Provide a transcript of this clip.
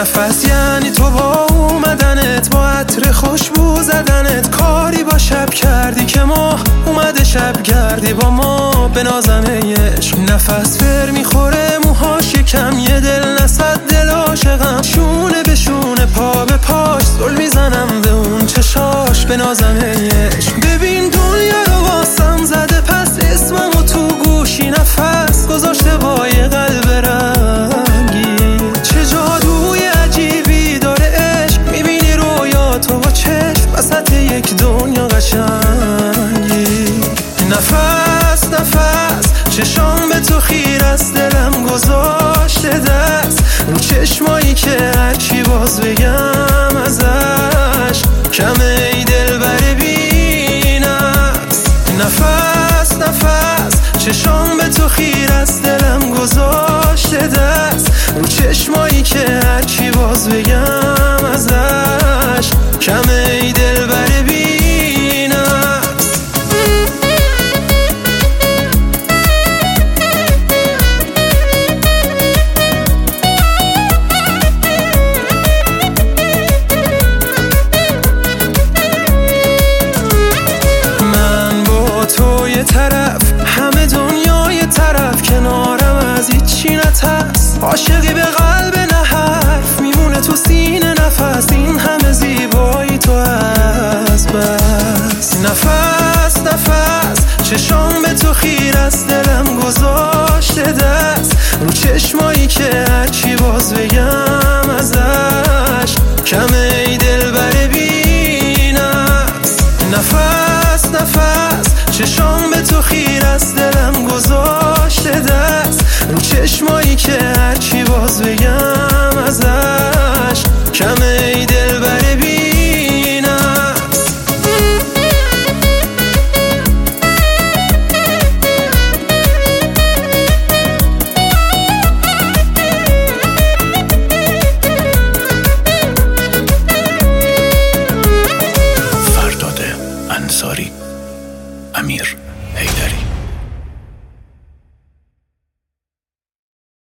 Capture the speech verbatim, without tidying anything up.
نفس یعنی تو با اومدنت، با عطر خوشبو زدنت، کاری با شب کردی که ما اومده شب گردی با ما به نازم عشق. نفس فر میخوره موهاش یکم، یه دل نصد دل عاشقم، شونه به شونه پا به پاش زل میزنم به اون چشاش به نازم عشق. ببین دنیا رو واسم زده پس اسممو تو گوشی نفس گذاشته با یه قلب رنگی، چه جادوی عجیبی داره عشق، میبینی رویاتو با چشم وسط یک دنیا قشنگی. نفس نفس چشام به تو خیر است، دلم گذاشته دست رو چشمایی که هرچی باز بگم ازش کمه ای دل بره بینست. نفس نفس چشام به تو خیر است، دلم گذاشته دست رو چشمایی که هرچی باز بگم ازش کمه ای دل بره بینست. تو یه طرف همه دنیا یه طرف، کنارم از هیچی نترس، عاشقی به قلب نه حرف، میمونه تو سینه نفس، این همه زیبایی تو هست بس. نفس نفس چشام به تو خیر است، دلم گذاشته دست رو چشمایی که هرچی باز بگم ازش کمه ای دل بره بینست. نفس نفس چشام به تو خیر است، دلم گذاشته دست رو چشمایی که هرچی باز بگم ازش کمه ای دل بره بینست. فرداد انصاری، امیر.